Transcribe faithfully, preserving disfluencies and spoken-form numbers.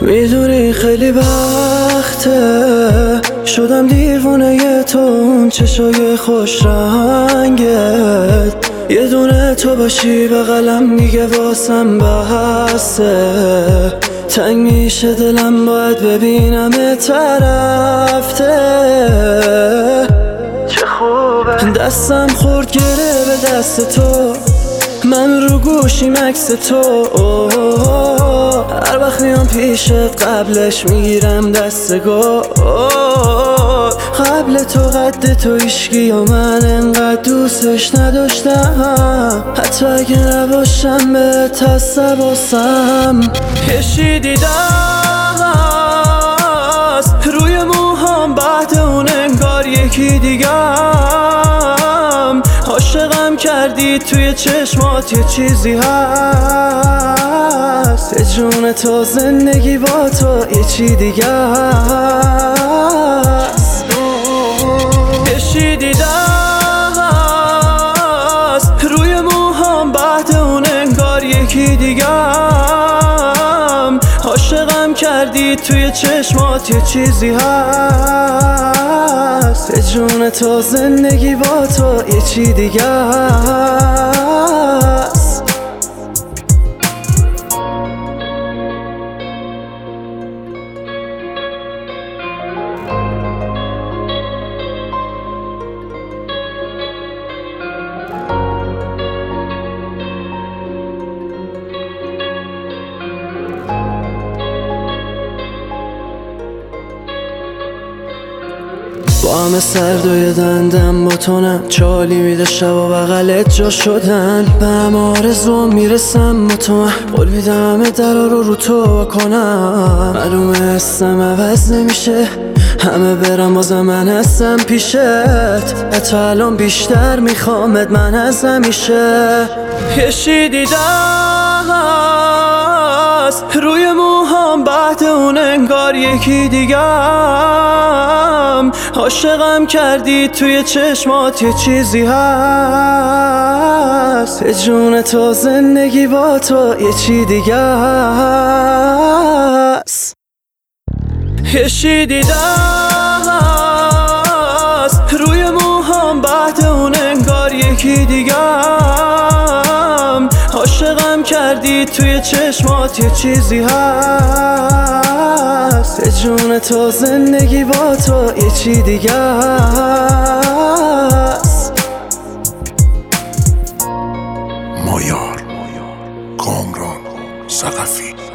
میدونی خیلی وقته شدم دیوونه تو، اون چشای خوش رنگت. یه دونه تو باشی بغلم دیگه واسم بسه. تنگ میشه دلم باید ببینم طرفته. چه خوبه دستم خورد گره به دست تو، من رو گوشیم عکس تو. هر وقت میام پیشت قبلش میگیرم دست گل. قبل تو قد تو ایشگی و من انقدر دوستش نداشتم، حتی اگه نباشم به تصباسم. کشیدی دست روی موهام، بعد اون انگار یکی دیگم. عاشقم کردی توی چشمات یه چیزی هست. یه جون تو زندگی با تو یه چی دیگه هست. کشیدی دست روی موهام، بعد اون انگار یکی دیگم. عاشقم کردی توی چشمات یه چیزی هست. یه جون تو زندگی با تو یه چی دیگه هست. با همه سرد و یه دندم با تونم، چالی میده شب و بغلت جا شدن. به همه آرزوام میرسم با تو، من قول میدم همه درا رو رو تو کنم. معلومه حسم عوض نمیشه، همه برم بازم من هستم پیشت. حتی الان بیشتر میخوامت من از همیشه. کشیدی دست روی موهام، بعد اون انگار یکی دیگم. عاشقم کردی توی چشمات یه چیزی هست. یه جون تو زندگی با تو یه چی دیگه هست. کشیدی دست روی موهام، بعد اون انگار یکی دیگم. عاشقم کردی توی چشمات یه چیزی هست. یه جون تو زندگی با تو یه چی دیگه هست. مایار کامران ثقفی.